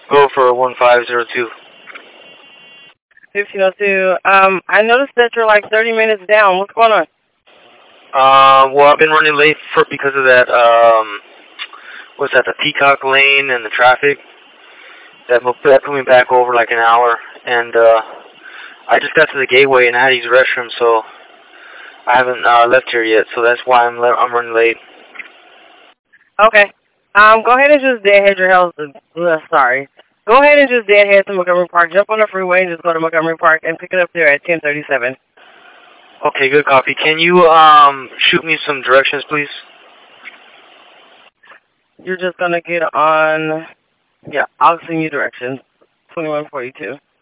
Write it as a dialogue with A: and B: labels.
A: Go for 1502.
B: 1502. I noticed that you're like 30 minutes down. What's going on?
A: Well, I've been running late because of that, what's that, the Peacock Lane and the traffic. That put me back over like an hour. And, I just got to the gateway and I had to use the restroom, so I haven't, left here yet, so that's why I'm running late.
B: Okay. Go ahead and just deadhead your health. Sorry. Go ahead and just deadhead to Montgomery Park. Jump on the freeway and just go to Montgomery Park and pick it up there at 1037.
A: Okay, good copy. Can you, shoot me some directions, please?
B: You're just going to get on... Yeah, I'll send you directions. 2142.